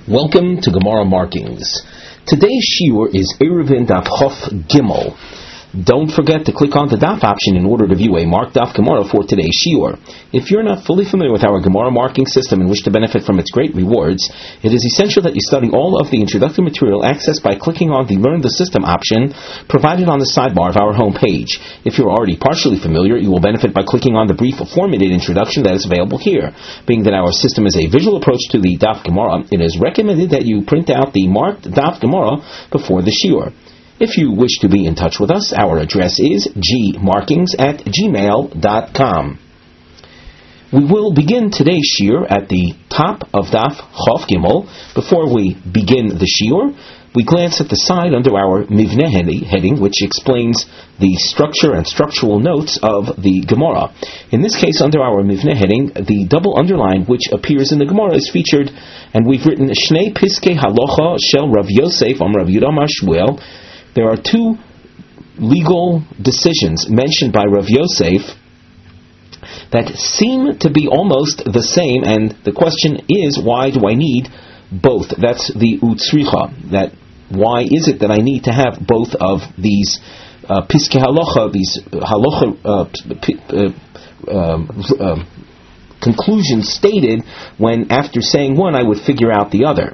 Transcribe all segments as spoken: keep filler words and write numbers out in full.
Welcome to Gemara Markings. Today's shiur is Eruvin Daf Chof Gimel. Don't forget to click on the Daf option in order to view a marked Daf Gemara for today's shiur. If you're not fully familiar with our Gemara marking system and wish to benefit from its great rewards, it is essential that you study all of the introductory material accessed by clicking on the Learn the System option provided on the sidebar of our homepage. If you're already partially familiar, you will benefit by clicking on the brief formatted introduction that is available here. Being that our system is a visual approach to the Daf Gemara, it is recommended that you print out the marked Daf Gemara before the shiur. If you wish to be in touch with us, our address is g markings at gmail dot com. We will begin today's shiur at the top of Daf Chof Gimel. Before we begin the shiur, we glance at the side under our Mivneh heading, which explains the structure and structural notes of the Gemara. In this case, under our Mivneh heading, the double underline which appears in the Gemara is featured, and we've written Shnei Piskei Halacha Shel Rav Yosef Am Rav Yudah Amar Shmuel. There are two legal decisions mentioned by Rav Yosef that seem to be almost the same, and the question is, why do I need both? That's the utzricha. That why is it that I need to have both of these uh, piskei halacha, these halacha uh, p- uh, uh, uh, conclusions stated, when after saying one I would figure out the other?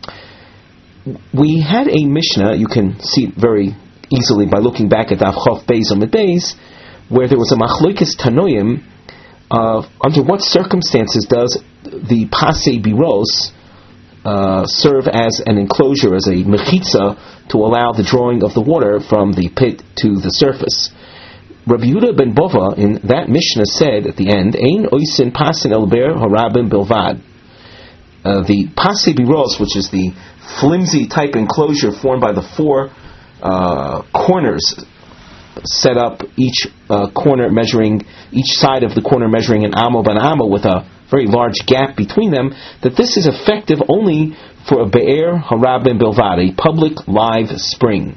We had a Mishnah, you can see it very easily by looking back at Daf Chof Beis Amud Beis, where there was a machlokes tanoim of uh, under what circumstances does the pasei biros uh, serve as an enclosure, as a mechitza, to allow the drawing of the water from the pit to the surface. Rabbi Yehuda ben Bova in that Mishnah said at the end, Ein oisin pasin el ber harabim bilvad. Uh, the pasei biros, which is the flimsy type enclosure formed by the four uh, corners set up, each uh, corner measuring, each side of the corner measuring an amo ban amo with a very large gap between them, that this is effective only for a be'er harabim bilvad, a public live spring.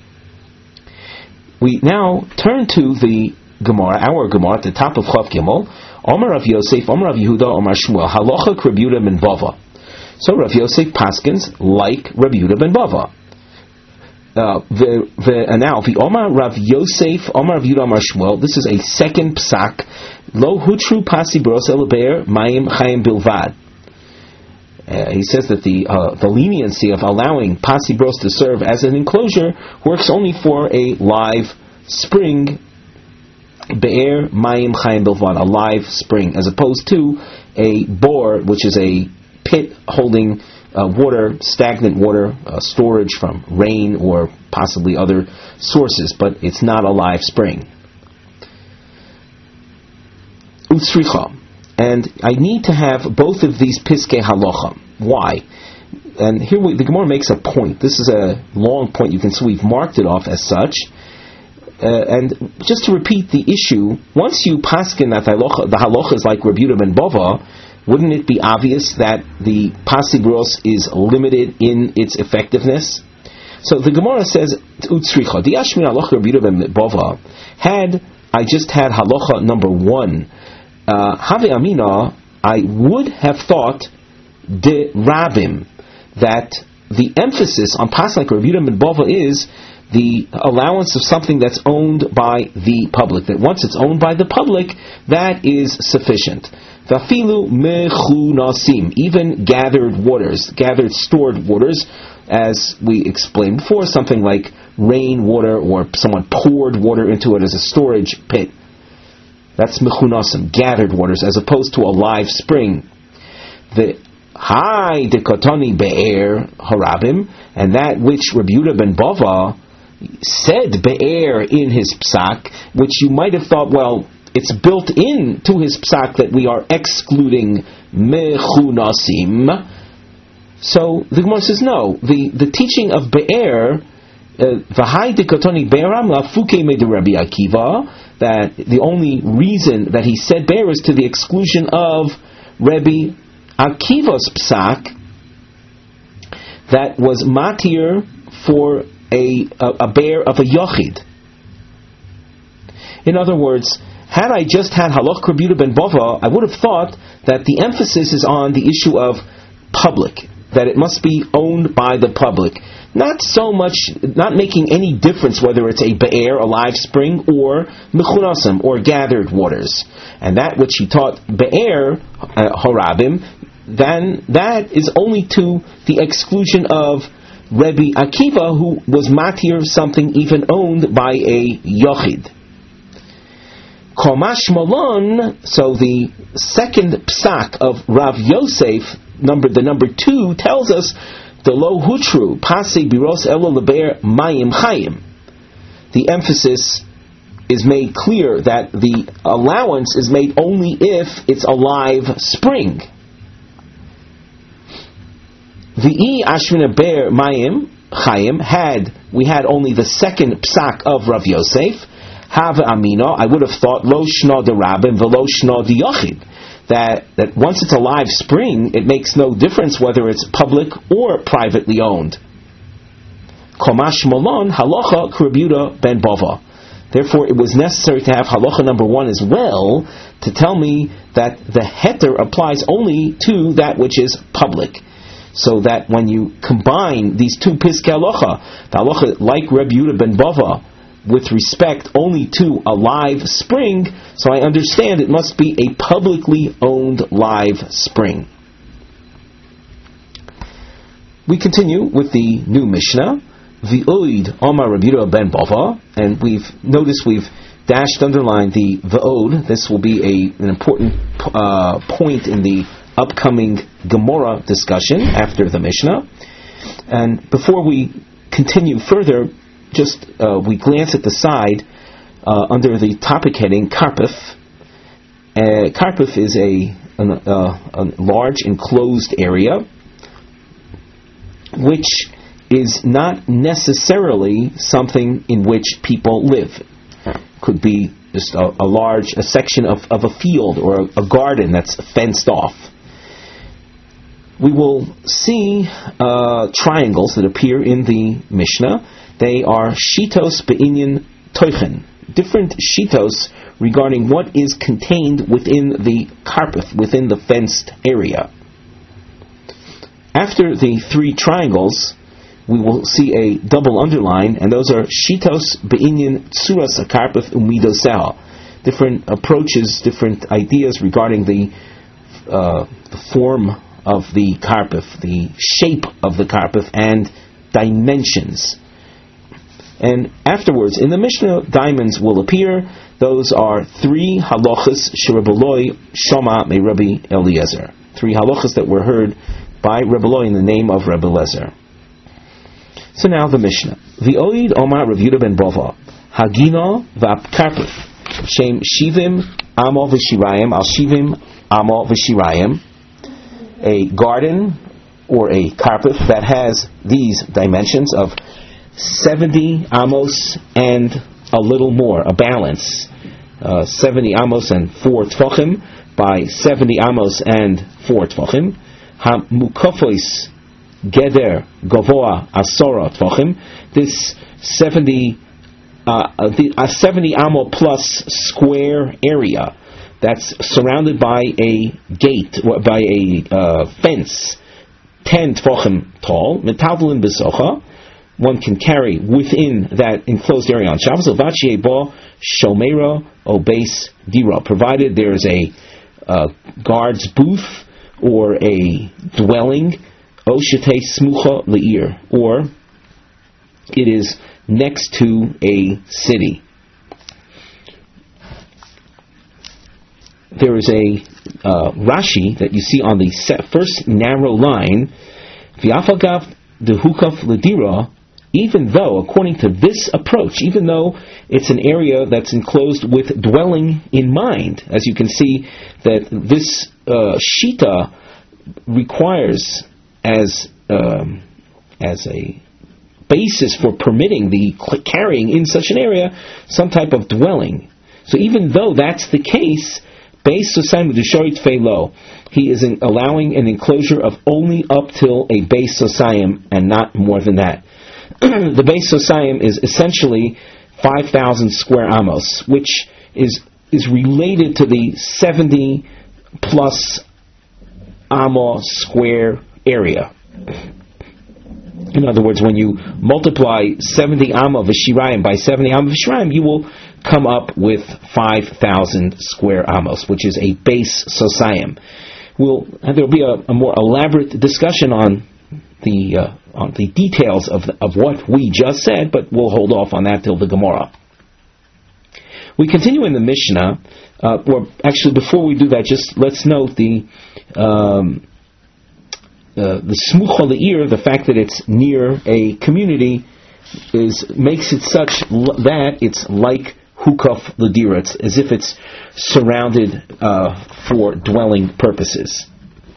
We now turn to the Gemara, our Gemara, at the top of Chof Gimel. Omer Rav Yosef, Omer Rav Yehuda, Omer Shmuel, Halacha Rav Yehuda ben Bava. So Rav Yosef paskins like Rav Yehuda ben Bava. Uh, the, the, and now the Omer Rav Yosef, Omer Rav Yehuda, Omer Shmuel. This is a second psak. Lo hutru pasi bros el be'er mayim chayim bilvad. Uh, he says that the uh, the leniency of allowing pasi bros to serve as an enclosure works only for a live spring. Be'er mayim chayim bilvad, a live spring, as opposed to a bore, which is a pit holding uh, water, stagnant water, uh, storage from rain or possibly other sources, but it's not a live spring. Utsricha. And I need to have both of these piskei halacha. Why? And here we, the Gemara makes a point. This is a long point. You can see we've marked it off as such. Uh, and just to repeat the issue, once you paskin that halacha, the halacha is like Rabbi Yehuda ben Bava, wouldn't it be obvious that the pasei bros is limited in its effectiveness? So the Gemara says, Utsricha, the Ashmin halacha Rabbi Yehuda ben Bava, had I just had halacha number one, Have Amina, I would have thought de Rabim, that the emphasis on pas like Rabbi Yehuda ben Bava is the allowance of something that's owned by the public, that once it's owned by the public, that is sufficient. Vafilu mechunasim, even gathered waters, gathered stored waters, as we explained before, something like rain water, or someone poured water into it as a storage pit. That's mechunasim, gathered waters, as opposed to a live spring. The high dekotani be'er harabim, and that which Rabbi Yehuda ben Bava said be'er in his psak, which you might have thought, well, it's built in to his psak that we are excluding mechunasim. So the Gemara says no. The the teaching of be'er, v'hai dekotani be'eram lafuke me de Rabbi Akiva, that the only reason that he said be'er is to the exclusion of Rabbi Akiva's psak, that was matir for a a, a be'er of a yochid. In other words, had I just had halach Rabbi Yehuda ben Bava, I would have thought that the emphasis is on the issue of public. that it must be owned by the public. Not so much, not making any difference whether it's a be'er, a live spring, or mechurasim, or gathered waters. And that which he taught be'er, uh, harabim, then that is only to the exclusion of Rebbe Akiva, who was matir something even owned by a yochid. Komash Malon, so the second psak of Rav Yosef, number the number two, tells us the lo hutru pase biros elo leber mayim chayim. The emphasis is made clear that the allowance is made only if it's a live spring. V'i ashvina ber mayim chayim, had we had only the second psak of Rav Yosef, Hav Amino, I would have thought lo shna de rabim velo shna de yochid, that that once it's a live spring, it makes no difference whether it's public or privately owned. Komash Malon halacha K'Rabbi ben Bava. Therefore, it was necessary to have halacha number one as well to tell me that the heter applies only to that which is public. So that when you combine these two piskei halacha, the halacha like Rabbi Yehuda ben Bava, with respect only to a live spring, so I understand it must be a publicly owned live spring. We continue with the new Mishnah, V'od Omar Rabbi Yehuda ben Bava, and we've noticed we've dashed underlined the V'od. This will be a, an important uh, point in the upcoming Gemara discussion after the Mishnah. And before we continue further, just uh, we glance at the side uh, under the topic heading Karpif. Uh, Karpif is a, an, uh, a large enclosed area which is not necessarily something in which people live. Could be just a, a large a section of, of a field or a, a garden that's fenced off. We will see uh, triangles that appear in the Mishnah. They are shitos be'inyan toichen, different shitos regarding what is contained within the karpif, within the fenced area. After the three triangles, we will see a double underline, and those are shitos be'inyan tsuras akarpif umidoseha, different approaches, different ideas regarding the uh, the form of the karpif, the shape of the karpif, and dimensions. And afterwards, in the Mishnah, diamonds will appear. Those are three halachas sheraboloi shama me Rabbi Eliezer. Three halachas that were heard by Rebbe Eloi in the name of Rebbe Eliezer. So now the Mishnah. V'oid Omar Rav Yehuda ben Bava Hagino v'apkarpif Shem Shivim Amo v'Shirayim Al Shivim Amo v'Shirayim. A garden or a karpif that has these dimensions of seventy amos and a little more, a balance. Uh, seventy amos and four tvachim by seventy amos and four tvachim. Ha-mukafos geder gavoa asora tvachim. This seventy, uh, the, a seventy amo plus square area that's surrounded by a gate, by a uh, fence, ten tvachim tall, metaltalin besocha. One can carry within that enclosed area on Shabbos. Vachie bo shomera o base dira, provided there is a uh, guard's booth or a dwelling, o shete smucha leir, or it is next to a city. There is a uh, Rashi that you see on the first narrow line, v'afagav dehukaf ledira. Even though, according to this approach, even though it's an area that's enclosed with dwelling in mind, as you can see that this uh, shita requires as um, as a basis for permitting the carrying in such an area some type of dwelling. So even though that's the case, Beis Sosayim D'Shorit Feilo, he is allowing an enclosure of only up till a Beis Sosayim and not more than that. The Beis Sosayim is essentially five thousand square amos, which is is related to the seventy plus amos square area. In other words, when you multiply seventy amma v'shirayim by seventy amma v'shirayim, you will come up with five thousand square amos, which is a base sosayim. We'll, there will be a, a more elaborate discussion on the uh, on the details of the, of what we just said, but we'll hold off on that till the Gemara. We continue in the Mishnah, uh, or actually before we do that, just let's note the um, uh, the smuch le'ir, the fact that it's near a community, is makes it such l- that it's like hukaf l'dira, it's as if it's surrounded uh, for dwelling purposes.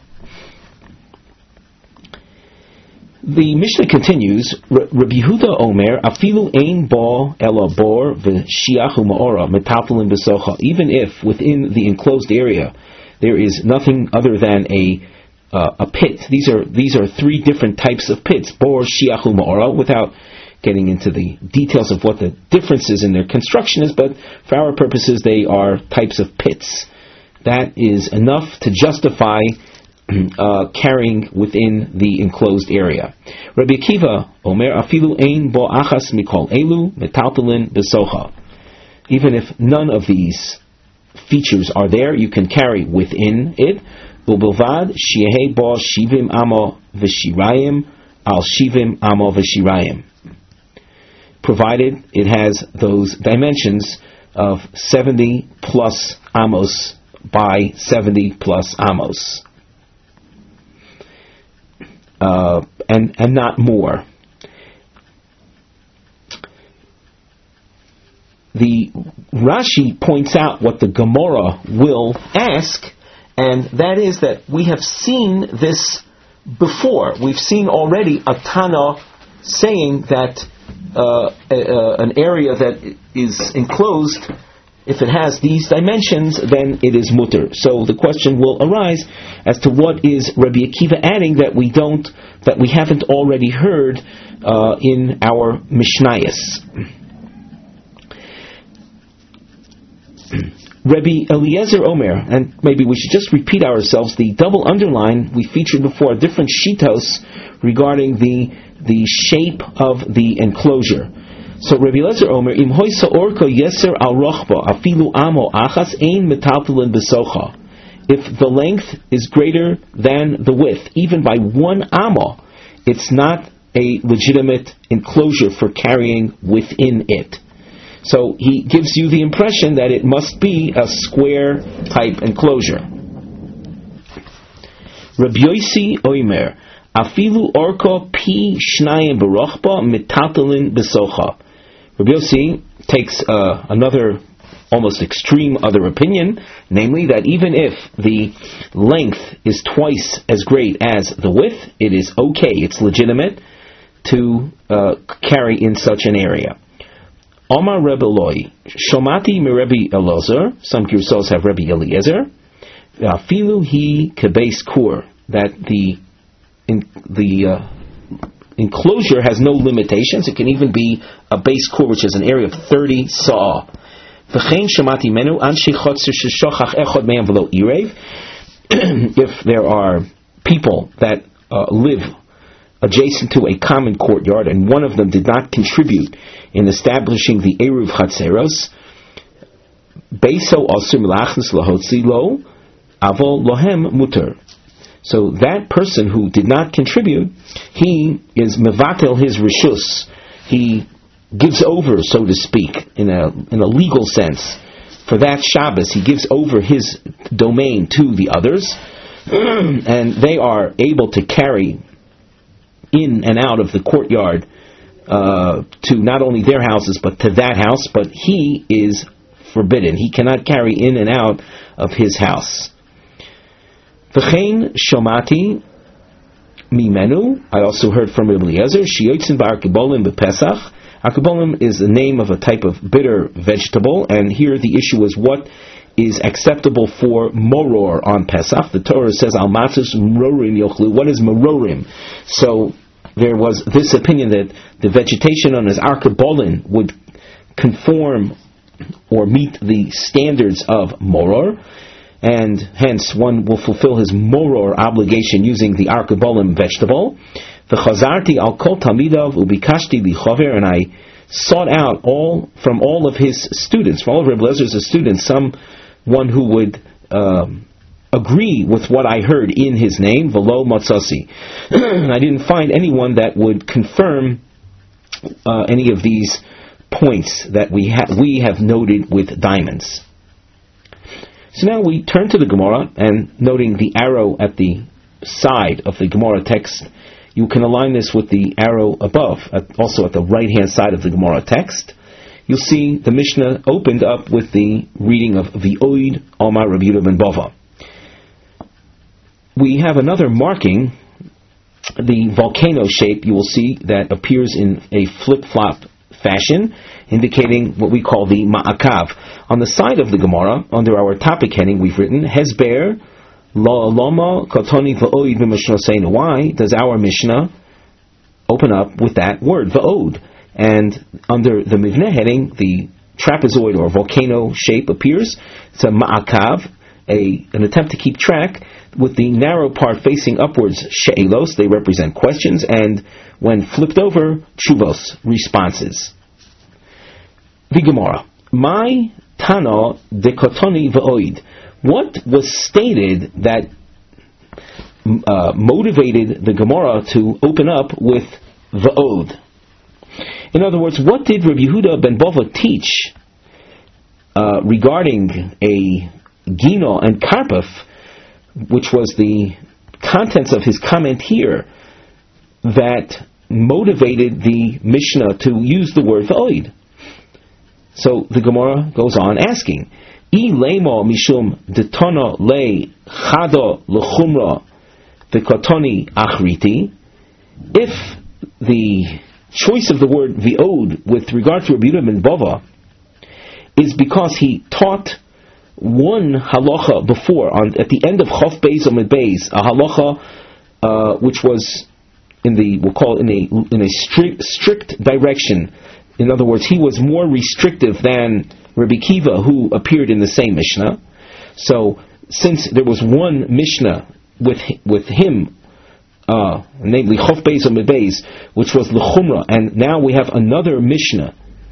The Mishnah continues, Rabbi Yehuda Omer, afilu ein bo ela bor v'shiach u'ma'ora metaltalin b'socha. Even if within the enclosed area there is nothing other than a uh, a pit. These are these are three different types of pits: bor, shiach u'ma'ora. Without getting into the details of what the differences in their construction is, but for our purposes, they are types of pits. That is enough to justify Uh, carrying within the enclosed area. Rabbi Akiva Omer afilu ein bo achas mikol elu metaltalin besocha. Even if none of these features are there, you can carry within it. Ubelvad shiehei bo shivim amo v'shirayim al shivim amo v'shirayim. Provided it has those dimensions of seventy plus amos by seventy plus amos. Uh, and and not more. The Rashi points out what the Gemara will ask, and that is that we have seen this before. We've seen already a Tana saying that uh, uh, an area that is enclosed, if it has these dimensions, then it is mutter. So the question will arise as to what is Rabbi Akiva adding that we don't, that we haven't already heard uh, in our Mishnayos. Rabbi Eliezer Omer, and maybe we should just repeat ourselves, the double underline we featured before, different shitos regarding the the shape of the enclosure. So Rabbi Eliezer Omer, im hoisa orko yeser al rochba afilu amo achas ein metaltalin besocha. If the length is greater than the width, even by one amo, it's not a legitimate enclosure for carrying within it. So he gives you the impression that it must be a square type enclosure. Rabbi Yossi Omer, afilu orko pi shnayim berochba metaltalin besocha. Rabbi Yossi takes uh, another almost extreme other opinion, namely that even if the length is twice as great as the width, it is okay, it's legitimate to uh, carry in such an area. Omar Rebbe Eloi, Shomati mi Rebbe Elazar, some Girsos have Rebbe Eliezer, Afilu hi kebeis kur, that the in, the uh, enclosure has no limitations. It can even be a base core, which is an area of thirty saw. If there are people that uh, live adjacent to a common courtyard and one of them did not contribute in establishing the Eruv Chatzeros, Beiso Asur Milachnis Lahotzi Lo, Avol Lohem Muter. So that person who did not contribute, he is mevatel his rishus. He gives over, so to speak, in a in a legal sense, for that Shabbos. He gives over his domain to the others, and they are able to carry in and out of the courtyard uh, to not only their houses but to that house. But he is forbidden. He cannot carry in and out of his house. V'chein shomati mimenu. I also heard from Rabbi Eliezer. Shiyotzin ba'arkibolim b'Pesach. Arkibolim is the name of a type of bitter vegetable, and here the issue is what is acceptable for moror on Pesach. The Torah says al matzos mororim yochlu. What is mororim? So there was this opinion that the vegetation on his arkibolin would conform or meet the standards of moror. and hence one will fulfill his moror obligation using the arkabolim vegetable. V'chazarti al kol talmidav ubikashti lichover, and I sought out all from all of his students, from all of Reb Elazar's students, someone who would um, agree with what I heard in his name. V'lo matzasi. I didn't find anyone that would confirm uh, any of these points that we ha- we have noted with diamonds. So now we turn to the Gemara, and noting the arrow at the side of the Gemara text, you can align this with the arrow above, at, also at the right-hand side of the Gemara text. You'll see the Mishnah opened up with the reading of V'oid Omar Rabbi Yehuda ben Bava. We have another marking, the volcano shape, you will see, that appears in a flip-flop fashion, indicating what we call the ma'akav. On the side of the Gemara, under our topic heading, we've written Hesber La'olama Katoni V'od B'Mishnoseinu. Why does our Mishnah open up with that word, V'od? And under the Mivneh heading, the trapezoid or volcano shape appears. It's a ma'akav, a, an attempt to keep track, with the narrow part facing upwards, she'elos, they represent questions, and when flipped over, tshuvos, responses. The Gemara. My Tana dekotoni v'oid. What was stated that uh, motivated the Gemara to open up with v'od? In other words, what did Rabbi Yehuda ben Bava teach uh, regarding a gino and karpaf, which was the contents of his comment here, that motivated the Mishnah to use the word v'oid? So the Gemara goes on asking, I lema mishum detana le chado lechumra v'katoni achriti. If the choice of the word v'od with regard to Rabbi Yehuda ben Bava is because he taught one halacha before, on at the end of Chof Beis Amud Beis, a halacha uh, which was in the, we'll call it in a in a strict strict direction. In other words, he was more restrictive than Rabbi Kiva, who appeared in the same Mishnah. So, since there was one Mishnah with with him, uh, namely Chof Beis Amud Beis, which was L'chumra, and now we have another Mishnah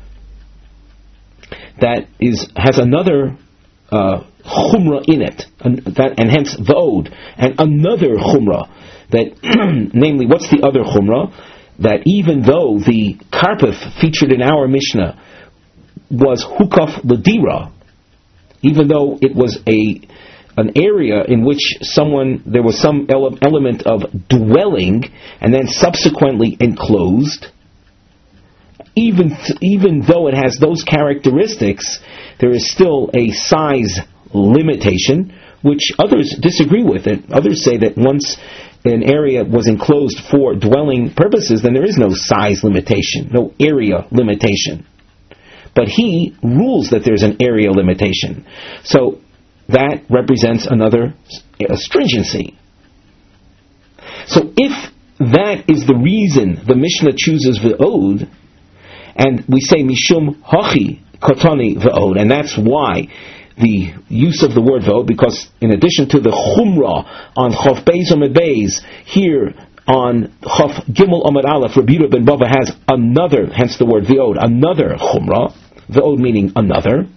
that is has another uh, Chumra in it, and, that, and hence V'od, and another Chumra, that, namely, what's the other Chumra? That even though the karpaf featured in our Mishnah was hukaf l'dira, even though it was a an area in which someone there was some ele- element of dwelling and then subsequently enclosed, even th- even though it has those characteristics, there is still a size limitation, which others disagree with. It others say that once an area was enclosed for dwelling purposes, then there is no size limitation, no area limitation. But he rules that there's an area limitation. So that represents another uh, stringency. So if that is the reason the Mishnah chooses v'od, and we say mishum hachi kotani v'od, and that's why the use of the word v'od, because in addition to the chumrah on Chof Beis Amud Beis, here on Chof Gimel Amud Aleph, Rabbi Yehuda ben Bava has another, hence the word v'od, another chumrah, v'od meaning another.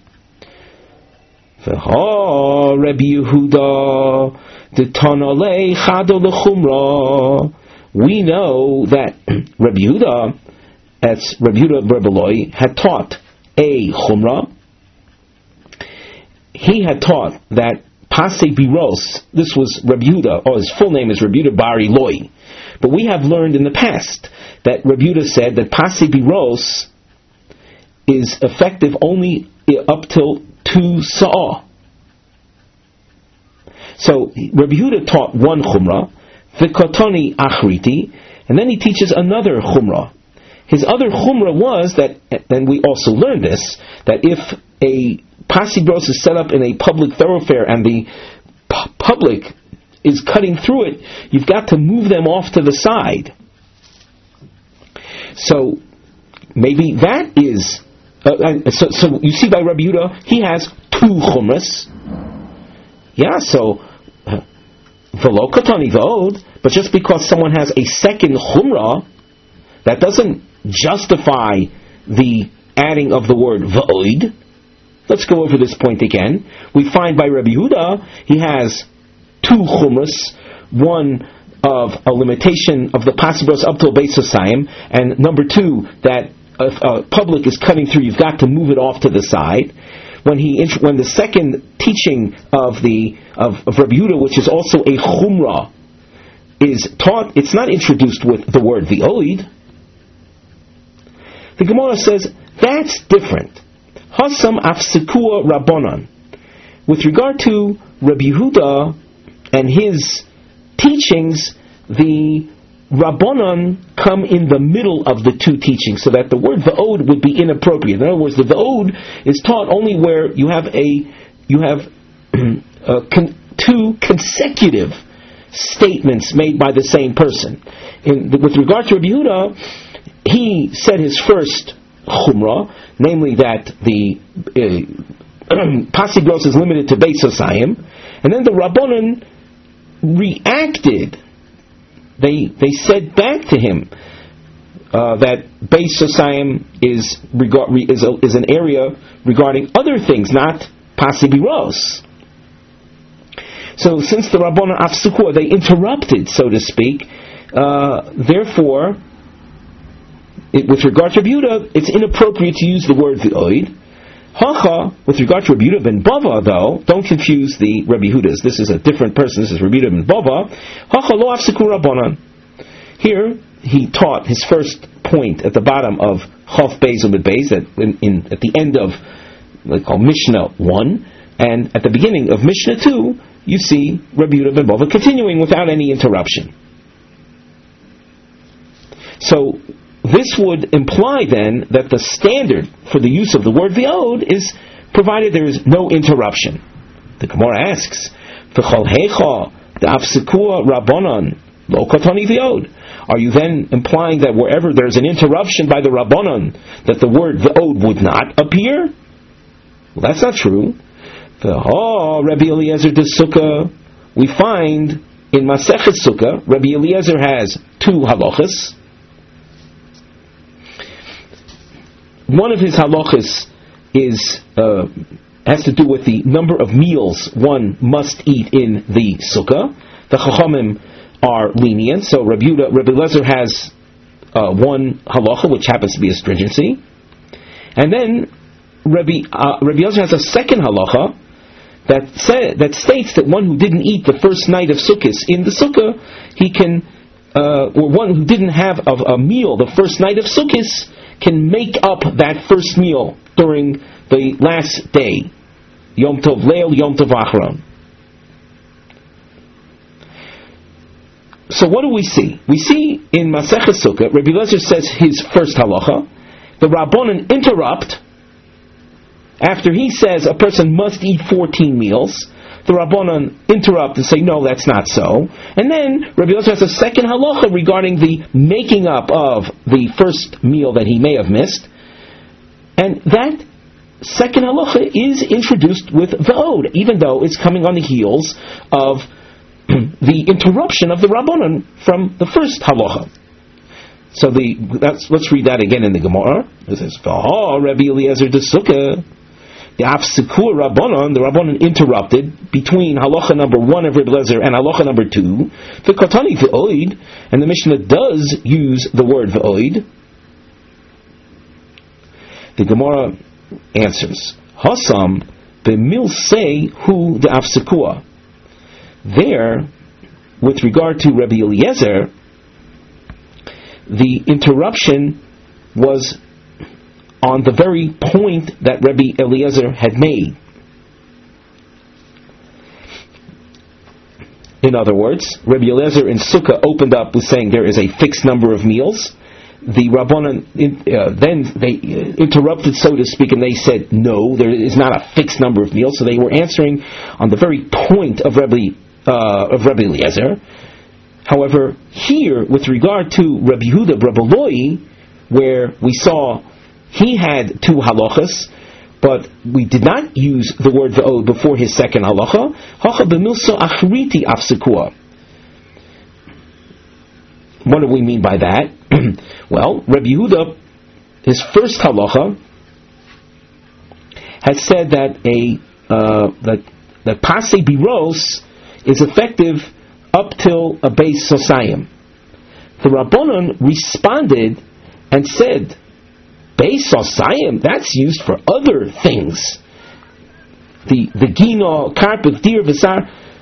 V'ha Rabbi Yehuda d'tana le chado l'chumrah. We know that Rabbi Yehuda, that's Rabbi Yehuda Rebbe Eloi, had taught a chumrah. He had taught that Pasei Biros, this was Rabbi Yehuda, or his full name is Rabbi Yehuda Bar Eloi. But we have learned in the past that Rabbi Yehuda said that Pasei Biros is effective only up till two sa'ah. So Rabbi Yehuda taught one chumrah, v'kotoni achriti, and then he teaches another chumrah. His other chumrah was that, and we also learned this, that if a Pasei Biros is set up in a public thoroughfare and the pu- public is cutting through it, you've got to move them off to the side. So maybe that is uh, so, so you see by Rabbi Yehuda, he has two chumras. Yeah, so v'lo katani v'od, but just because someone has a second chumrah, that doesn't justify the adding of the word v'oid. Let's go over this point again. We find by Rabbi Yehuda, he has two chumras, one of a limitation of the pasibros up till Beis Hosayim, and number two, that if a public is cutting through, you've got to move it off to the side. When he when the second teaching of the of, of Rabbi Yehuda, which is also a chumrah, is taught, it's not introduced with the word v'oid. The Gemara says that's different. Hasam afsikua rabbanan. With regard to Rabbi Yehuda and his teachings, the Rabbanon come in the middle of the two teachings, so that the word v'od would be inappropriate. In other words, the v'od is taught only where you have a you have uh, con- two consecutive statements made by the same person. In the, with regard to Rabbi Yehuda, he said his first chumrah, namely that the uh, pasigros is limited to Beis Hosayim, and then the Rabbanon reacted. They they said back to him uh, that Beis Hosayim is regard is a, is an area regarding other things, not pasibiros. So since the Rabbanon afsukua, they interrupted, so to speak. Uh, therefore, it, with regard to Rabbi Yehuda, it's inappropriate to use the word v'oid. Hacha, with regard to Rabbi Yehuda ben Bava, though, don't confuse the Rabbi Yehudas. This is a different person. This is Rabbi Yehuda ben Bava. Hacha lo afsiku rabbanan. Here, he taught his first point at the bottom of Chaf Beis Amud Beis, at, in, in, at the end of what we call Mishnah one, and at the beginning of Mishnah two, you see Rabbi Yehuda ben Bava continuing without any interruption. So, this would imply then that the standard for the use of the word v'od is provided there is no interruption. The Gemara asks, "V'chol heicha da'afsikua rabbanon lo katani v'od." Are you then implying that wherever there is an interruption by the rabbanon, that the word v'od would not appear? Well, that's not true. V'ha Rabbi Eliezer de Sukkah, we find in Masechet Sukkah, Rabbi Eliezer has two halachas. One of his halachas is uh, has to do with the number of meals one must eat in the sukkah. The chachamim are lenient, so Rabbi Yehuda, Rabbi Eliezer has uh, one halacha, which happens to be a stringency, and then Rabbi uh, Rabbi Eliezer has a second halacha that say, that states that one who didn't eat the first night of Sukkot in the sukkah, he can, uh, or one who didn't have a, a meal the first night of Sukkot, can make up that first meal during the last day. Yom Tov Leil, Yom Tov Achron. So what do we see? We see in Masechet Sukkah, Rabbi Eliezer says his first halacha. The Rabbanon interrupt. After he says a person must eat fourteen meals, the Rabbanon interrupt and say, no, that's not so. And then Rabbi Eliezer has a second halacha regarding the making up of the first meal that he may have missed. And that second halacha is introduced with v'od, even though it's coming on the heels of the interruption of the Rabbanon from the first halacha. So the that's, let's read that again in the Gemara. It says, V'ha Rabbi Eliezer de Sukkah. The Afsikur Rabbanon, the Rabbanon interrupted between halacha number one of Rabbi Eliezer and halacha number two. The Katani v'oid, and the Mishnah does use the word v'oid. The Gemara answers, Hasam b'milsei hu the Afsikua. There, with regard to Rabbi Eliezer, the interruption was on the very point that Rabbi Eliezer had made. In other words, Rabbi Eliezer in Sukkah opened up with saying there is a fixed number of meals. The Rabbanon uh, then they uh, interrupted, so to speak, and they said, no, there is not a fixed number of meals. So they were answering on the very point of Rabbi uh, of Rabbi Eliezer. However, here, with regard to Rabbi Yehuda Rabbi Eloi, where we saw he had two halachas, but we did not use the word va'od before his second halacha. Hacha b'milsa achriti afsekua. What do we mean by that? Well, Rabbi Yehuda, his first halacha, had said that a uh, that that pasei biros is effective up till a beis sosayim. The Rabbanon responded and said, Beis Sosayim, that's used for other things. The the gino, carpet, deer, visar.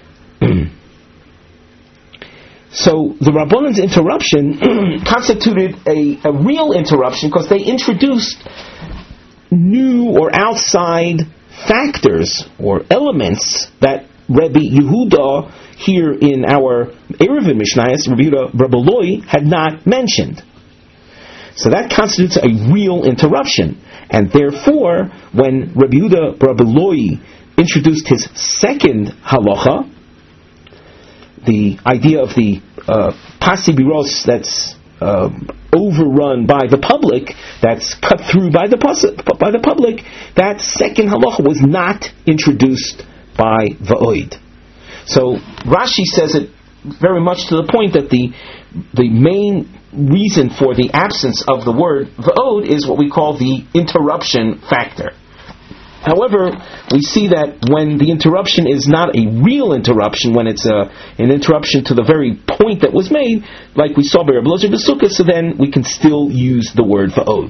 So the Rabbanon's interruption constituted a, a real interruption because they introduced new or outside factors or elements that Rabbi Yehuda here in our Eruvin Mishnayos, Rabbi Yehuda Rabbi Loi, had not mentioned. So that constitutes a real interruption. And therefore, when Rabbi Yehuda Rabbi Loi introduced his second halacha, the idea of the uh, pasi biros that's uh, overrun by the public, that's cut through by the by the public, that second halacha was not introduced by va'od. So Rashi says it very much to the point that the the main reason for the absence of the word va'od is what we call the interruption factor. However, we see that when the interruption is not a real interruption, when it's a, an interruption to the very point that was made, like we saw by Rabbi Elazar B'Sukkah, so then we can still use the word va'od.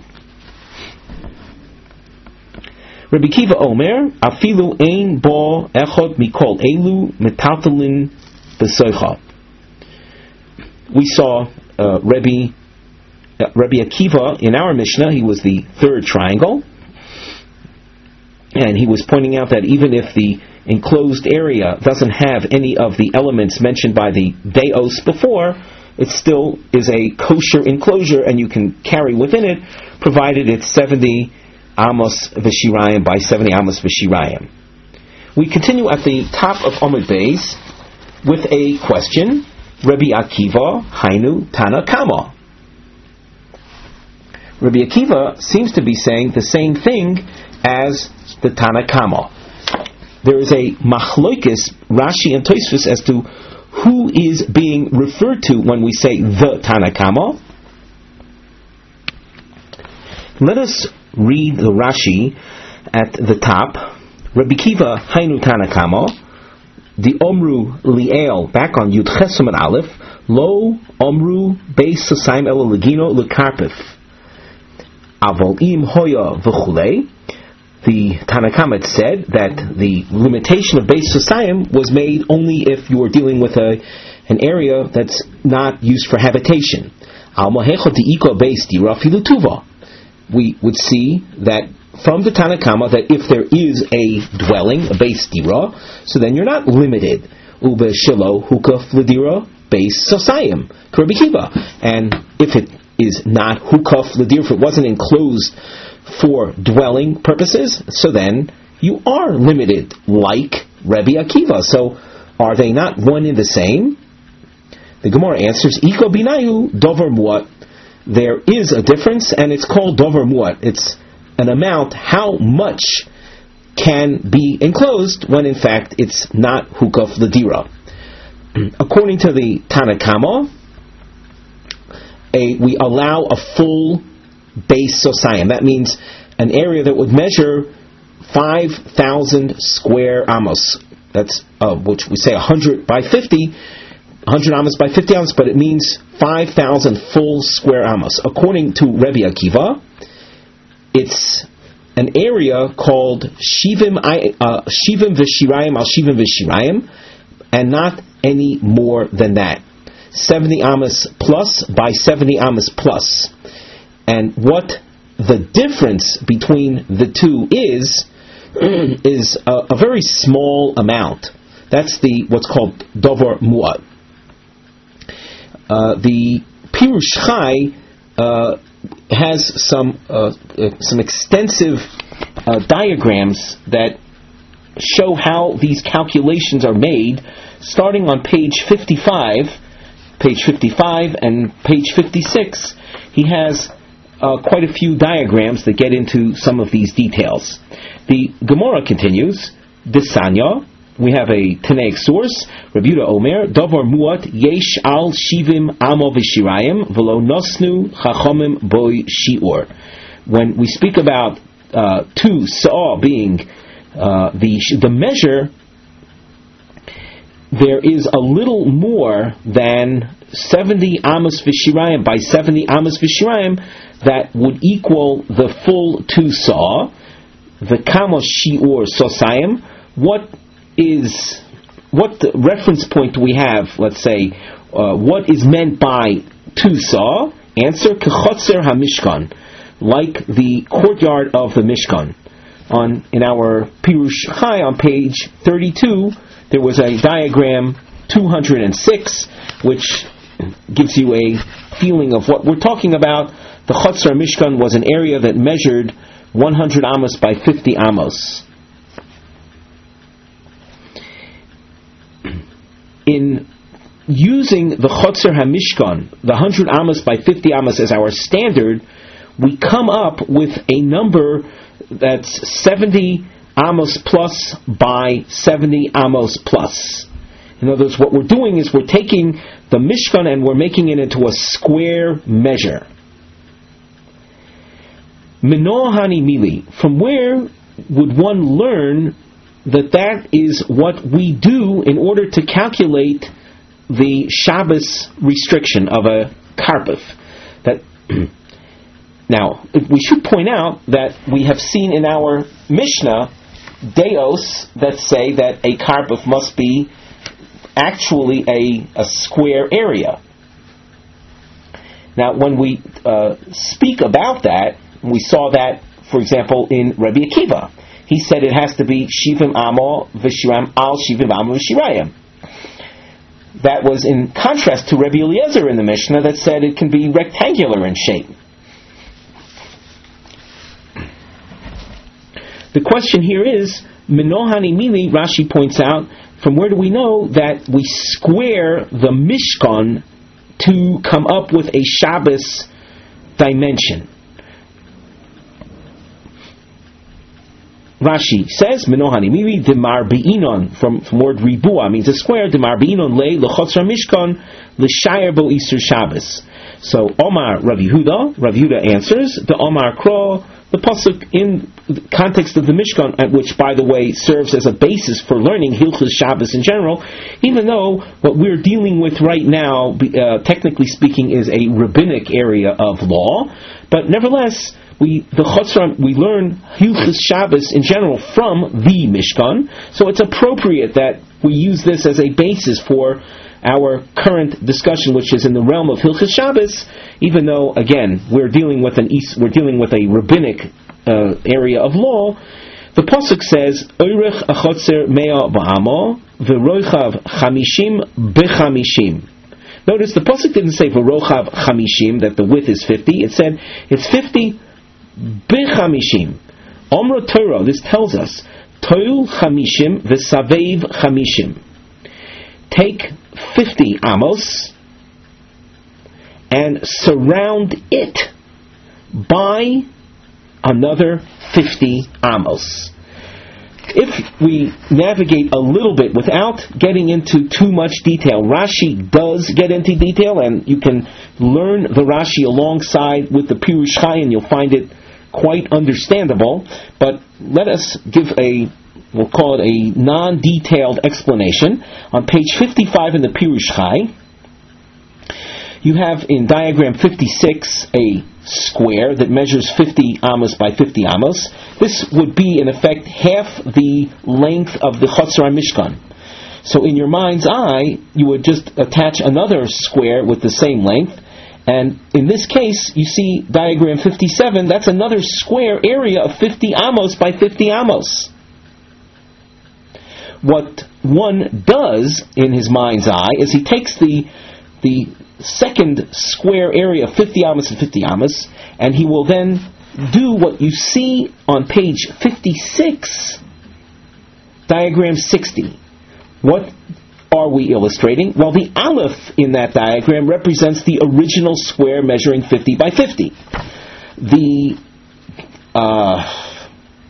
Rabbi Kiva Omer, afilu ein bo echod mikol elu metaltalin b'soicha. We saw uh, Rabbi uh, Rabbi Akiva in our Mishnah. He was the third triangle, and he was pointing out that even if the enclosed area doesn't have any of the elements mentioned by the deos before, it still is a kosher enclosure, and you can carry within it, provided it's seventy amos v'shirayim by seventy amos v'shirayim. We continue at the top of Amud Beis with a question. Rabbi Akiva, Hainu, Tana Kama. Rabbi Akiva seems to be saying the same thing as the Tana Kama. There is a machloikis, Rashi and Tosfos, as to who is being referred to when we say the Tana Kama. Let us read the Rashi at the top. Rabbi Kiva, Hainu, Tana Kama. The Omru Liel, back on Yud Chesuman Aleph, Lo Omru Beis Sosayim Elo Legino Lekarpif. Avol Im Hoya V'chulei. The Tanakama said that the limitation of Beis Sosayim was made only if you were dealing with a an area that's not used for habitation. Al Mohecho Di'iko Beis Dira Filu Tuva. We would see that from the Tanakama that if there is a dwelling, a beis dira, so then you're not limited. Ube shilo hukaf ledira beis sosayim Rabbi Kiva. And if it is not hukaf ledira, if it wasn't enclosed for dwelling purposes, so then you are limited, like Rabbi Akiva. So are they not one in the same? The Gemara answers, Iko binayu dover muat. There is a difference, and it's called dover muat. It's an amount, how much can be enclosed when in fact it's not hukaf ledira. According to the Tanakama, a, we allow a full beis sosayim. That means an area that would measure five thousand square amos. That's uh, which we say one hundred by fifty, one hundred amos by fifty amos, but it means five thousand full square amos. According to Rabbi Akiva, it's an area called Shivim uh, Shivim V'Shirayim al Shivim V'Shirayim, and not any more than that. seventy amos plus by seventy amos plus. And what the difference between the two is, is a, a very small amount. That's the what's called Dover Mu'at. Uh, the Pirush Chai uh, has some uh, uh, some extensive uh, diagrams that show how these calculations are made, starting on page fifty-five, page fifty-five and page fifty-six. He has uh, quite a few diagrams that get into some of these details. The Gemara continues, Desanya, we have a Tanaic source, Rabbi Yehuda Omer, Davar Muat Yesh Al Shivim Amo V'Shirayim V'lo Nosnu Chachomim Boi Shi'or. When we speak about uh, two Sa'ah being uh, the the measure, there is a little more than seventy Amos V'Shirayim by seventy Amos V'Shirayim that would equal the full two Sa'ah. The Kamos Shi'or Sosayim. What is what the reference point do we have? Let's say uh, what is meant by two saw? Answer: Kechotzer HaMishkan, like the courtyard of the Mishkan. On in our Pirush Chai on page thirty-two, there was a diagram two hundred six, which gives you a feeling of what we're talking about. The Chotzer Mishkan was an area that measured one hundred amos by fifty amos. In using the Chotzer HaMishkan, the one hundred amos by fifty amos as our standard, we come up with a number that's seventy amos plus by seventy amos plus. In other words, what we're doing is we're taking the Mishkan and we're making it into a square measure. Minohani Mili, from where would one learn that that is what we do in order to calculate the Shabbos restriction of a karpuf? That now, we should point out that we have seen in our Mishnah deos that say that a karpuf must be actually a, a square area. Now, when we uh, speak about that, we saw that, for example, in Rabbi Akiva. He said it has to be Shivim Amo V'Shirayim Al Shivim Amo V'Shirayim. That was in contrast to Rabbi Eliezer in the Mishnah that said it can be rectangular in shape. The question here is, Minohani Mili, Rashi points out, from where do we know that we square the Mishkan to come up with a Shabbos dimension? Rashi says, Minohani Mili, Demar Be'inon, from, from word Ribua, means a square, Demar Be'inon Le, L'chotzer Mishkan, L'shayar Bo Isur Shabbos. So, Omar Rav Yehuda, Rav Yehuda answers, the Omar Kro, the pasuk in the context of the Mishkan, which, by the way, serves as a basis for learning Hilchos Shabbos in general, even though what we're dealing with right now, uh, technically speaking, is a rabbinic area of law, but nevertheless, we the Chotzar, we learn Hilchos Shabbos in general from the Mishkan, so it's appropriate that we use this as a basis for our current discussion, which is in the realm of Hilchos Shabbos, even though, again, we're dealing with an we're dealing with a rabbinic uh, area of law. The pasuk says, "Oirech achotzer mea ba'amo v'roichav chamishim b'chamishim." Notice the pasuk didn't say v'rochav chamishim, that the width is fifty. It said it's fifty b'chamishim. Omra Torah. This tells us toil chamishim v'savev chamishim. Take fifty amos and surround it by another fifty amos. If we navigate a little bit without getting into too much detail, Rashi does get into detail, and you can learn the Rashi alongside with the Pirush Chai, and you'll find it quite understandable. But let us give a we'll call it a non-detailed explanation. On page fifty-five in the Pirush Chai, you have in diagram fifty-six a square that measures fifty amos by fifty amos. This would be, in effect, half the length of the Chotzer Mishkan. So in your mind's eye, you would just attach another square with the same length, and in this case, you see diagram fifty-seven, that's another square area of fifty amos by fifty amos. What one does in his mind's eye is he takes the the second square area of fifty amos and fifty amos, and he will then do what you see on page fifty-six, diagram sixty. What are we illustrating? Well, the aleph in that diagram represents the original square measuring fifty by fifty. the uh,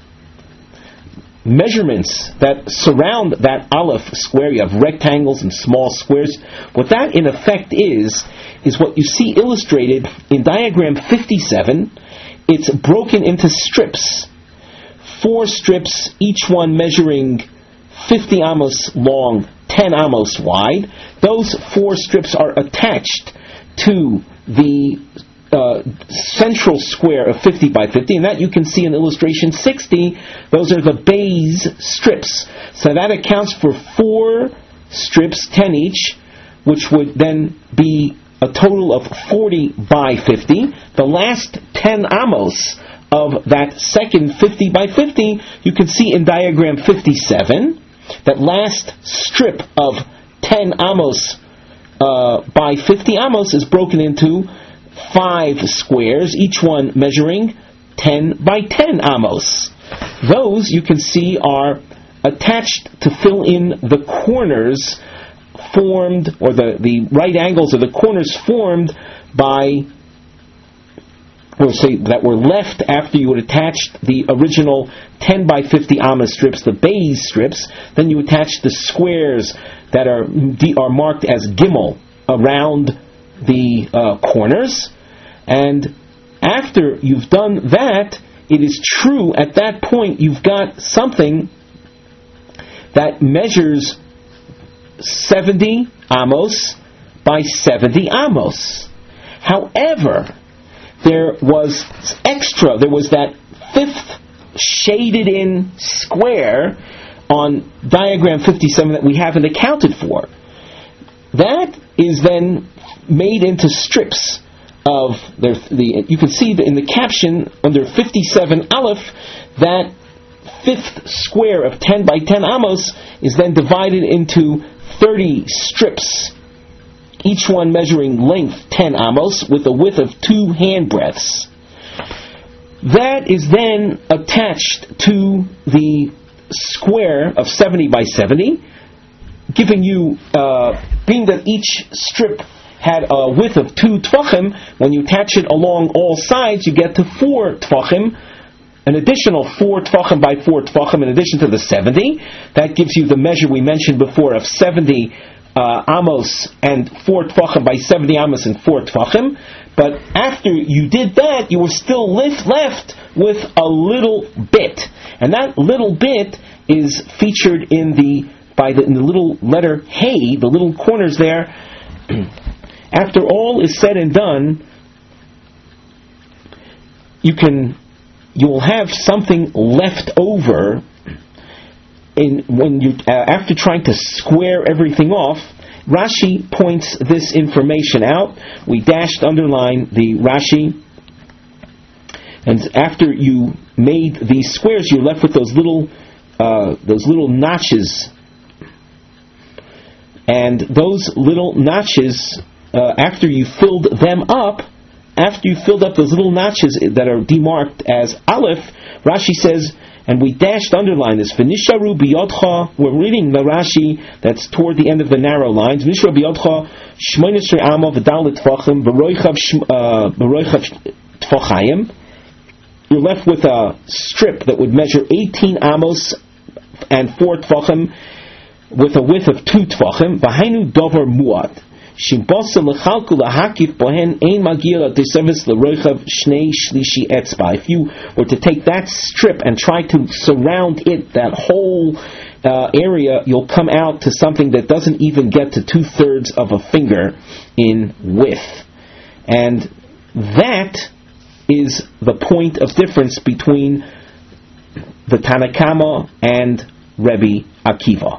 measurements that surround that aleph square, you have rectangles and small squares. What that in effect is, is what you see illustrated in diagram fifty-seven. It's broken into strips. Four strips, each one measuring fifty amos long, ten amos wide. Those four strips are attached to the uh, central square of fifty by fifty, and that you can see in illustration sixty. Those are the base strips. So that accounts for four strips, ten each, which would then be a total of forty by fifty. The last ten amos of that second fifty by fifty, you can see in diagram fifty-seven. That last strip of ten amos uh, by fifty amos is broken into five squares, each one measuring ten by ten amos. Those, you can see, are attached to fill in the corners formed, or the, the right angles of the corners formed by, or say, that were left after you had attached the original ten by fifty amos strips, the base strips. Then you attach the squares that are are marked as gimel around the uh, corners. And after you've done that, it is true at that point you've got something that measures seventy amos by seventy amos. However, there was extra, there was that fifth shaded in square on diagram fifty-seven that we haven't accounted for. That is then made into strips of the, the you can see in the caption under fifty-seven aleph, that fifth square of ten by ten amos is then divided into thirty strips, each one measuring length ten amos with a width of two handbreadths. That is then attached to the square of seventy by seventy, giving you, uh, being that each strip had a width of two tvachim, when you attach it along all sides, you get to four tvachim, an additional four tvachim by four tvachim in addition to the seventy. That gives you the measure we mentioned before of seventy uh, amos and four tvachim by seventy amos and four tvachim. But after you did that, you were still left, left with a little bit. And that little bit is featured in the by the, in the little letter Hey, the little corners there. After all is said and done, you can you will have something left over in when you uh, after trying to square everything off. Rashi points this information out. We dashed underline the Rashi, and after you made these squares, you're left with those little uh, those little notches, and those little notches, uh, after you filled them up, after you filled up those little notches that are demarked as aleph, Rashi says, and we dashed underline this. V'nisharu biyodcha. We're reading the Rashi that's toward the end of the narrow lines. V'nisharu biyodcha shmoinesrei amo v'dalet tvachim b'roichav tvachayim. You're left with a strip that would measure eighteen amos and four tvachim, with a width of two tvachim. V'hainu dover muad. If you were to take that strip and try to surround it, that whole uh, area, you'll come out to something that doesn't even get to two-thirds of a finger in width. And that is the point of difference between the Tanna Kama and Rebbe Akiva.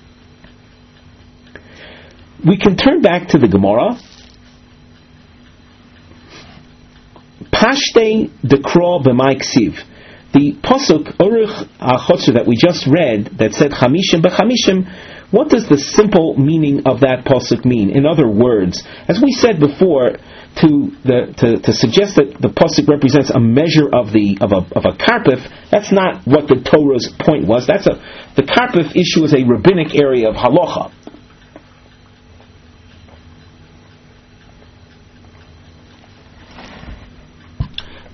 We can turn back to the Gemara. Pashte dekra b'mai ksiv. The pasuk Uruch HaChotzer that we just read, that said Chamishim b'Chamishim, what does the simple meaning of that pasuk mean? In other words, as we said before, to the to, to suggest that the pasuk represents a measure of the of a of a karpif, that's not what the Torah's point was. That's a the karpif issue is a rabbinic area of halacha.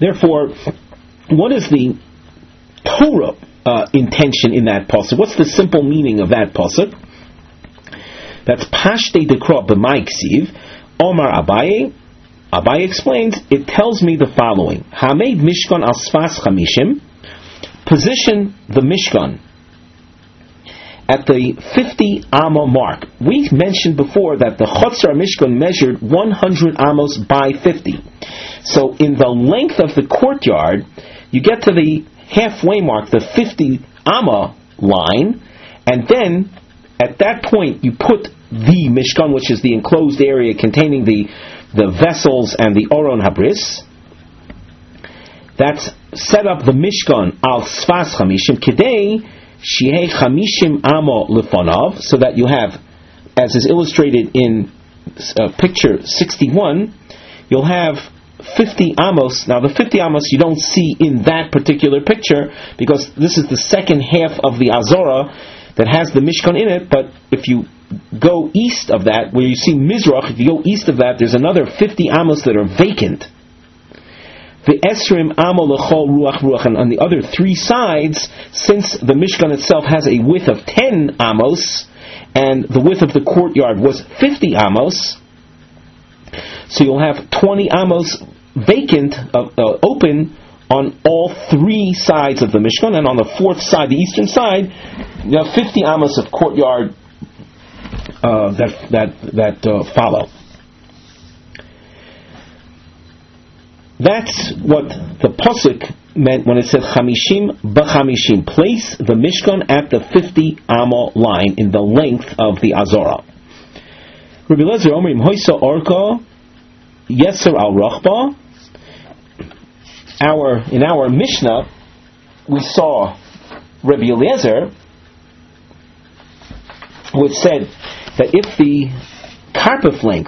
Therefore, what is the Torah uh, intention in that pasuk? What's the simple meaning of that pasuk? That's Pashtei Dekra b'Mai Ksiv, Omar Abaye. Abaye explains, it tells me the following. Hameid Mishkan al Sfas Chamishim, position the Mishkan at the fifty amma mark. We mentioned before that the Chotzar Mishkan measured one hundred amos by fifty. So in the length of the courtyard, you get to the halfway mark, the fifty amma line, and then at that point you put the Mishkan, which is the enclosed area containing the the vessels and the Oron Habris. That's set up the Mishkan al Sfas Chamishim Kedei Shihei Chamishim Amo Lefonov, so that you have, as is illustrated in uh, picture sixty-one, you'll have fifty amos. Now the fifty amos you don't see in that particular picture because this is the second half of the Azorah that has the Mishkan in it, but if you go east of that, where you see Mizrach, if you go east of that, there's another fifty amos that are vacant. The Esrim Amo L'chol Ruach Ruach, and on the other three sides, since the Mishkan itself has a width of ten amos, and the width of the courtyard was fifty amos, so you'll have twenty amos vacant, uh, uh, open, on all three sides of the Mishkan, and on the fourth side, the eastern side, you have fifty amos of courtyard uh, that that that uh, follow. That's what the pasuk meant when it said Chamishim b'Chamishim. Place the Mishkan at the fifty amma line in the length of the Azorah. Rabbi Eliezer Omer im hoisa orka yeser al rachba. Our in our Mishnah, we saw Rabbi Eliezer, which said that if the carpet length